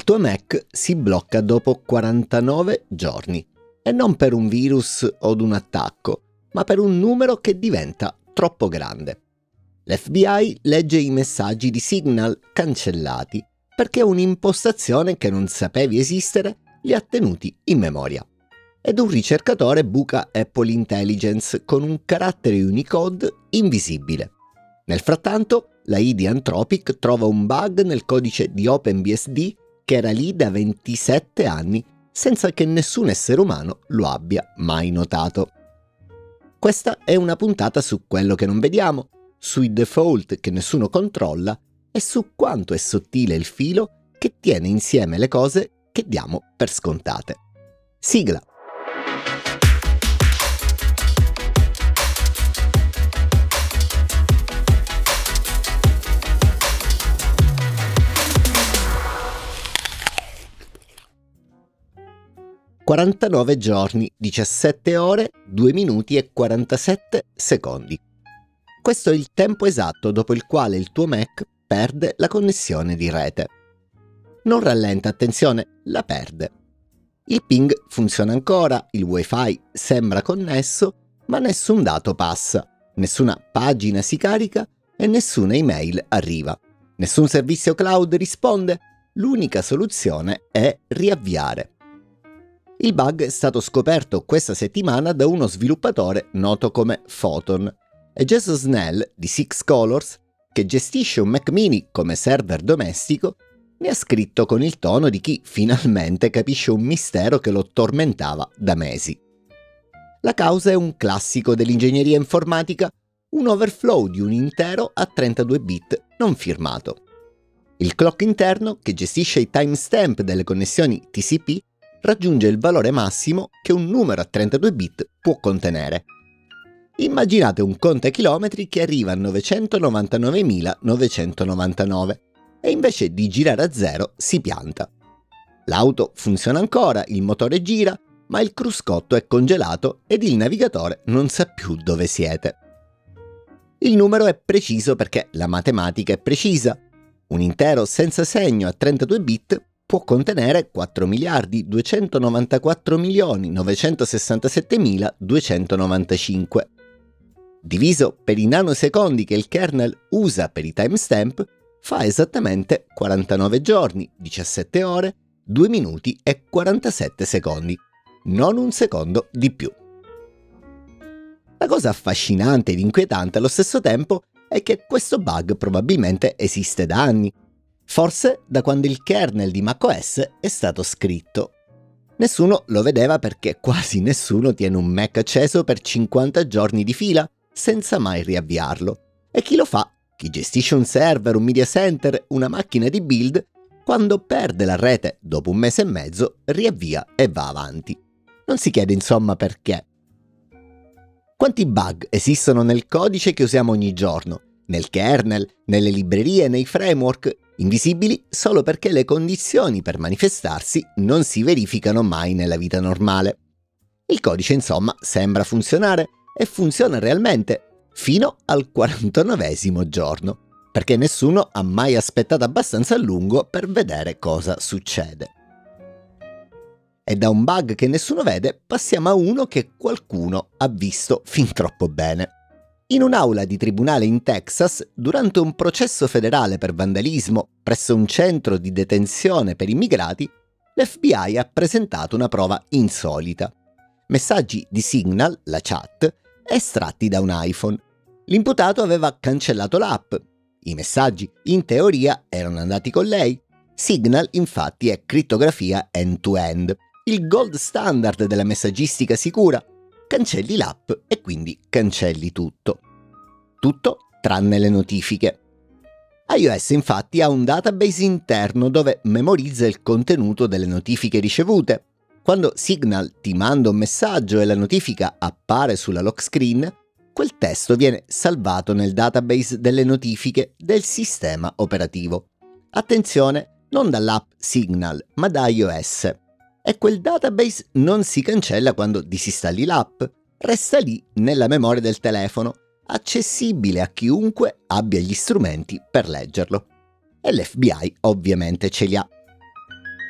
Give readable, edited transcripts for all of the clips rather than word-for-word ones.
Il tuo Mac si blocca dopo 49 giorni e non per un virus o un attacco, ma per un numero che diventa troppo grande. L'FBI legge i messaggi di Signal cancellati perché un'impostazione che non sapevi esistere li ha tenuti in memoria. Ed un ricercatore buca Apple Intelligence con un carattere Unicode invisibile. Nel frattanto, la I di Anthropic trova un bug nel codice di OpenBSD che era lì da 27 anni senza che nessun essere umano lo abbia mai notato. Questa è una puntata su quello che non vediamo, sui default che nessuno controlla e su quanto è sottile il filo che tiene insieme le cose che diamo per scontate. Sigla! «49 giorni, 17 ore, 2 minuti e 47 secondi. Questo è il tempo esatto dopo il quale il tuo Mac perde la connessione di rete. Non rallenta, attenzione, la perde. Il ping funziona ancora, il wifi sembra connesso, ma nessun dato passa, nessuna pagina si carica e nessuna email arriva. Nessun servizio cloud risponde, l'unica soluzione è riavviare. Il bug è stato scoperto questa settimana da uno sviluppatore noto come Photon e Jason Snell di Six Colors, che gestisce un Mac mini come server domestico, ne ha scritto con il tono di chi finalmente capisce un mistero che lo tormentava da mesi. La causa è un classico dell'ingegneria informatica, un overflow di un intero a 32 bit non firmato. Il clock interno, che gestisce i timestamp delle connessioni TCP, raggiunge il valore massimo che un numero a 32 bit può contenere. Immaginate un contachilometri che arriva a 999.999 e invece di girare a zero si pianta. L'auto funziona ancora, il motore gira, ma il cruscotto è congelato ed il navigatore non sa più dove siete. Il numero è preciso perché la matematica è precisa. Un intero senza segno a 32 bit può contenere 4.294.967.295. Diviso per i nanosecondi che il kernel usa per i timestamp, fa esattamente 49 giorni, 17 ore, 2 minuti e 47 secondi. Non un secondo di più. La cosa affascinante ed inquietante allo stesso tempo è che questo bug probabilmente esiste da anni. Forse da quando il kernel di macOS è stato scritto. Nessuno lo vedeva perché quasi nessuno tiene un Mac acceso per 50 giorni di fila senza mai riavviarlo. E chi lo fa, chi gestisce un server, un media center, una macchina di build, quando perde la rete dopo un mese e mezzo, riavvia e va avanti. Non si chiede insomma perché. Quanti bug esistono nel codice che usiamo ogni giorno, nel kernel, nelle librerie, nei framework, invisibili solo perché le condizioni per manifestarsi non si verificano mai nella vita normale. Il codice insomma sembra funzionare e funziona realmente fino al 49esimo giorno, perché nessuno ha mai aspettato abbastanza a lungo per vedere cosa succede. E da un bug che nessuno vede passiamo a uno che qualcuno ha visto fin troppo bene. In un'aula di tribunale in Texas, durante un processo federale per vandalismo presso un centro di detenzione per immigrati, l'FBI ha presentato una prova insolita. Messaggi di Signal, la chat, estratti da un iPhone. L'imputato aveva cancellato l'app. I messaggi, in teoria, erano andati con lei. Signal, infatti, è crittografia end-to-end, il gold standard della messaggistica sicura. Cancelli l'app e quindi cancelli tutto. Tutto tranne le notifiche. iOS infatti ha un database interno dove memorizza il contenuto delle notifiche ricevute. Quando Signal ti manda un messaggio e la notifica appare sulla lock screen, quel testo viene salvato nel database delle notifiche del sistema operativo. Attenzione, non dall'app Signal, ma da iOS. E quel database non si cancella quando disinstalli l'app, resta lì nella memoria del telefono, accessibile a chiunque abbia gli strumenti per leggerlo. E l'FBI ovviamente ce li ha.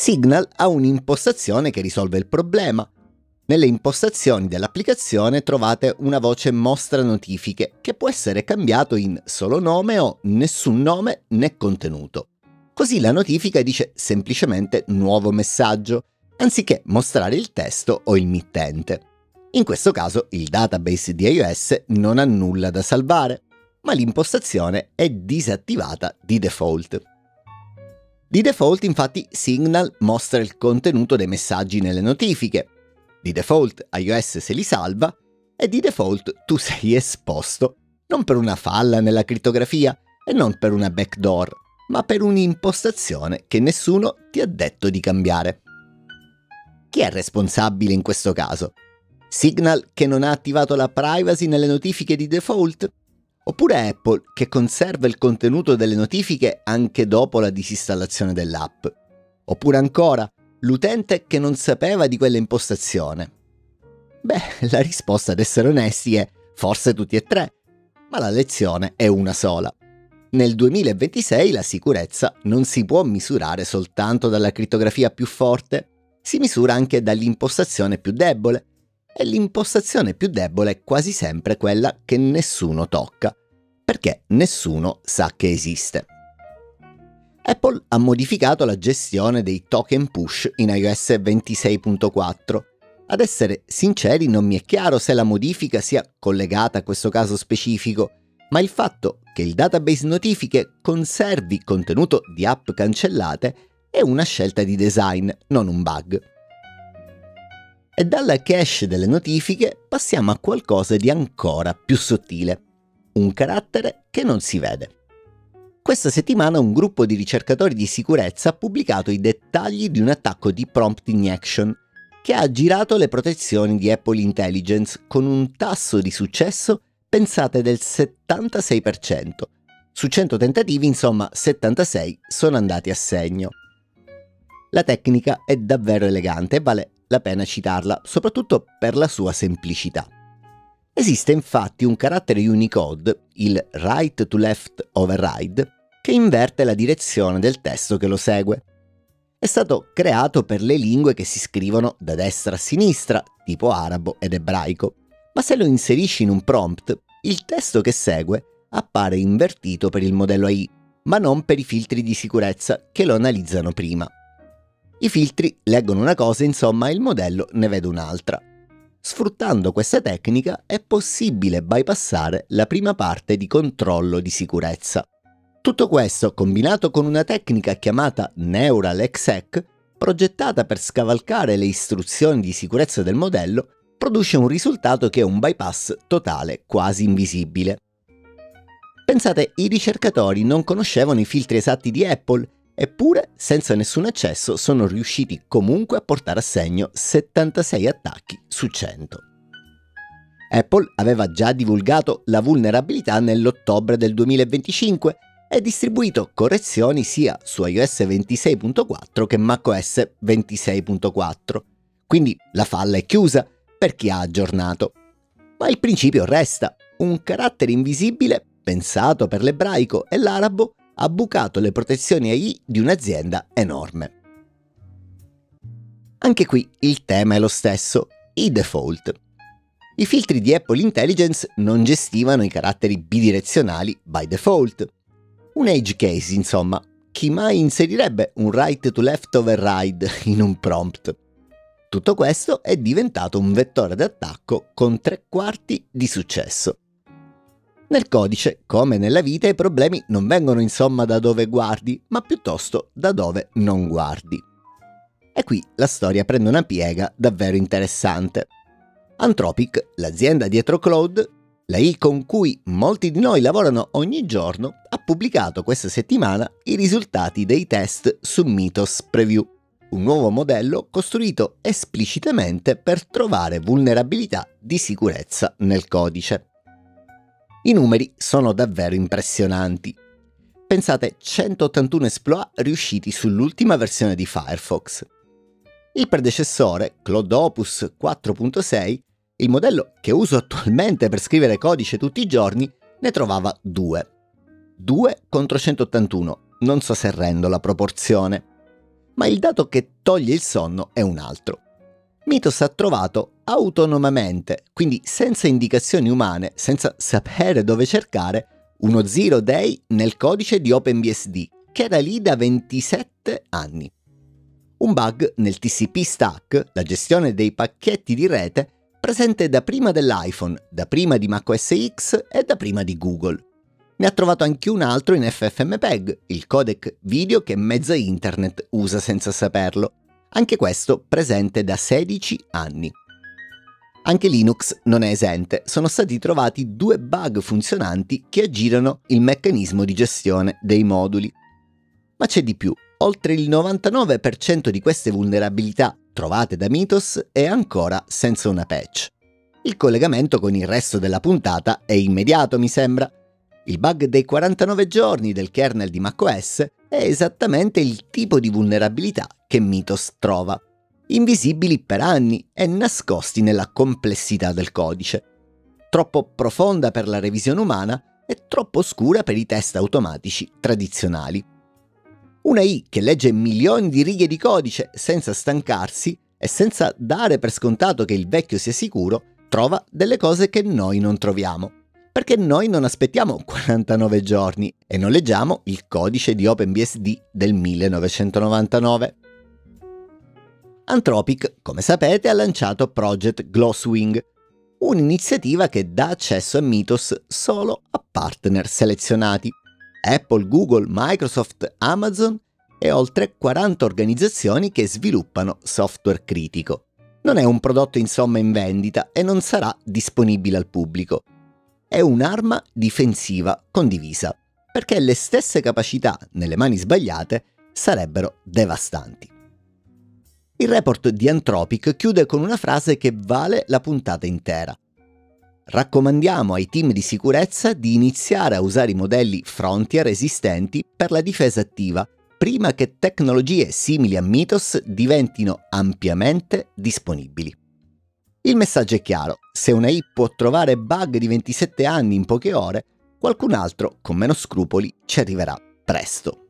Signal ha un'impostazione che risolve il problema. Nelle impostazioni dell'applicazione trovate una voce mostra notifiche che può essere cambiato in solo nome o nessun nome né contenuto. Così la notifica dice semplicemente nuovo messaggio, anziché mostrare il testo o il mittente. In questo caso il database di iOS non ha nulla da salvare, ma l'impostazione è disattivata di default. Di default infatti Signal mostra il contenuto dei messaggi nelle notifiche. Di default iOS se li salva e di default tu sei esposto, non per una falla nella crittografia e non per una backdoor, ma per un'impostazione che nessuno ti ha detto di cambiare. Chi è responsabile in questo caso? Signal che non ha attivato la privacy nelle notifiche di default? Oppure Apple che conserva il contenuto delle notifiche anche dopo la disinstallazione dell'app? Oppure ancora l'utente che non sapeva di quella impostazione? Beh, la risposta ad essere onesti è forse tutti e tre, ma la lezione è una sola. Nel 2026 la sicurezza non si può misurare soltanto dalla crittografia più forte, si misura anche dall'impostazione più debole, e l'impostazione più debole è quasi sempre quella che nessuno tocca, perché nessuno sa che esiste. Apple ha modificato la gestione dei token push in iOS 26.4. Ad essere sinceri, non mi è chiaro se la modifica sia collegata a questo caso specifico, ma il fatto che il database notifiche conservi contenuto di app cancellate è una scelta di design, non un bug. E dalla cache delle notifiche passiamo a qualcosa di ancora più sottile, un carattere che non si vede. Questa settimana un gruppo di ricercatori di sicurezza ha pubblicato i dettagli di un attacco di prompt injection che ha aggirato le protezioni di Apple Intelligence con un tasso di successo, pensate, del 76%. Su 100 tentativi, insomma, 76 sono andati a segno. La tecnica è davvero elegante e vale la pena citarla, soprattutto per la sua semplicità. Esiste infatti un carattere Unicode, il right to left override, che inverte la direzione del testo che lo segue. È stato creato per le lingue che si scrivono da destra a sinistra, tipo arabo ed ebraico, ma se lo inserisci in un prompt, il testo che segue appare invertito per il modello AI, ma non per i filtri di sicurezza che lo analizzano prima. I filtri leggono una cosa, insomma, e il modello ne vede un'altra. Sfruttando questa tecnica è possibile bypassare la prima parte di controllo di sicurezza. Tutto questo, combinato con una tecnica chiamata Neural Exec, progettata per scavalcare le istruzioni di sicurezza del modello, produce un risultato che è un bypass totale, quasi invisibile. Pensate, i ricercatori non conoscevano i filtri esatti di Apple, eppure, senza nessun eccesso, sono riusciti comunque a portare a segno 76 attacchi su 100. Apple aveva già divulgato la vulnerabilità nell'ottobre del 2025 e distribuito correzioni sia su iOS 26.4 che macOS 26.4. Quindi la falla è chiusa per chi ha aggiornato. Ma il principio resta: un carattere invisibile, pensato per l'ebraico e l'arabo, ha bucato le protezioni AI di un'azienda enorme. Anche qui il tema è lo stesso, i default. I filtri di Apple Intelligence non gestivano i caratteri bidirezionali by default. Un edge case, insomma, chi mai inserirebbe un right to left override in un prompt? Tutto questo è diventato un vettore d'attacco con 3/4 di successo. Nel codice, come nella vita, i problemi non vengono insomma da dove guardi, ma piuttosto da dove non guardi. E qui la storia prende una piega davvero interessante. Anthropic, l'azienda dietro Claude, l'AI con cui molti di noi lavorano ogni giorno, ha pubblicato questa settimana i risultati dei test su Mythos Preview, un nuovo modello costruito esplicitamente per trovare vulnerabilità di sicurezza nel codice. I numeri sono davvero impressionanti. Pensate, 181 exploit riusciti sull'ultima versione di Firefox. Il predecessore, Claude Opus 4.6, il modello che uso attualmente per scrivere codice tutti i giorni, ne trovava 2. 2 contro 181, non so se rendo la proporzione. Ma il dato che toglie il sonno è un altro. Mythos ha trovato autonomamente, quindi senza indicazioni umane, senza sapere dove cercare, uno zero day nel codice di OpenBSD, che era lì da 27 anni. Un bug nel TCP stack, la gestione dei pacchetti di rete, presente da prima dell'iPhone, da prima di macOS X e da prima di Google. Ne ha trovato anche un altro in FFmpeg, il codec video che mezza internet usa senza saperlo. Anche questo presente da 16 anni. Anche Linux non è esente, sono stati trovati 2 bug funzionanti che aggirano il meccanismo di gestione dei moduli. Ma c'è di più, oltre il 99% di queste vulnerabilità trovate da Mythos è ancora senza una patch. Il collegamento con il resto della puntata è immediato, mi sembra. Il bug dei 49 giorni del kernel di macOS è esattamente il tipo di vulnerabilità che Mythos trova, invisibili per anni e nascosti nella complessità del codice. Troppo profonda per la revisione umana e troppo oscura per i test automatici tradizionali. Una I che legge milioni di righe di codice senza stancarsi e senza dare per scontato che il vecchio sia sicuro, trova delle cose che noi non troviamo. Perché noi non aspettiamo 49 giorni e non leggiamo il codice di OpenBSD del 1999. Anthropic, come sapete, ha lanciato Project Glasswing, un'iniziativa che dà accesso a Mythos solo a partner selezionati. Apple, Google, Microsoft, Amazon e oltre 40 organizzazioni che sviluppano software critico. Non è un prodotto insomma in vendita e non sarà disponibile al pubblico. È un'arma difensiva condivisa, perché le stesse capacità nelle mani sbagliate sarebbero devastanti. Il report di Anthropic chiude con una frase che vale la puntata intera. Raccomandiamo ai team di sicurezza di iniziare a usare i modelli Frontier esistenti per la difesa attiva, prima che tecnologie simili a Mythos diventino ampiamente disponibili. Il messaggio è chiaro: se una I può trovare bug di 27 anni in poche ore, qualcun altro con meno scrupoli ci arriverà presto.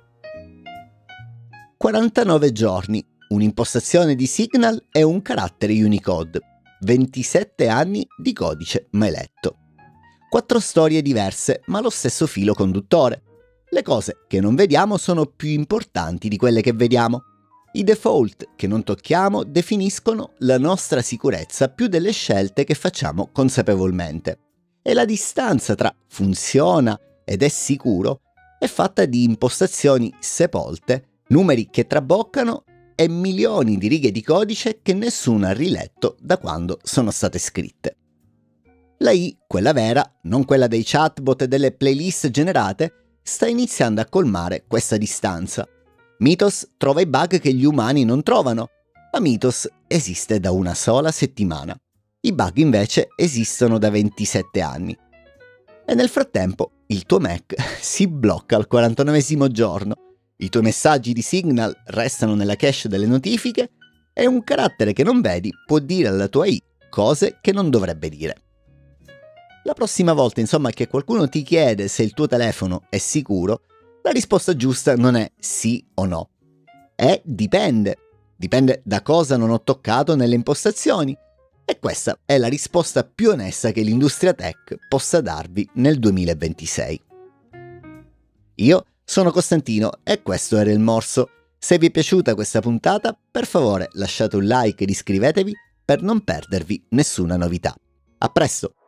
49 giorni, un'impostazione di Signal e un carattere Unicode, 27 anni di codice mai letto. 4 storie diverse, ma lo stesso filo conduttore. Le cose che non vediamo sono più importanti di quelle che vediamo. I default che non tocchiamo definiscono la nostra sicurezza più delle scelte che facciamo consapevolmente. E la distanza tra funziona ed è sicuro è fatta di impostazioni sepolte, numeri che traboccano e milioni di righe di codice che nessuno ha riletto da quando sono state scritte. La I, quella vera, non quella dei chatbot e delle playlist generate, sta iniziando a colmare questa distanza. Mythos trova i bug che gli umani non trovano, ma Mythos esiste da una sola settimana. I bug invece esistono da 27 anni. E nel frattempo il tuo Mac si blocca al 49esimo giorno, i tuoi messaggi di Signal restano nella cache delle notifiche e un carattere che non vedi può dire alla tua I cose che non dovrebbe dire. La prossima volta, insomma, che qualcuno ti chiede se il tuo telefono è sicuro, la risposta giusta non è sì o no. È dipende. Dipende da cosa non ho toccato nelle impostazioni. E questa è la risposta più onesta che l'industria tech possa darvi nel 2026. Io sono Costantino e questo era Il Morso. Se vi è piaciuta questa puntata, per favore lasciate un like ed iscrivetevi per non perdervi nessuna novità. A presto!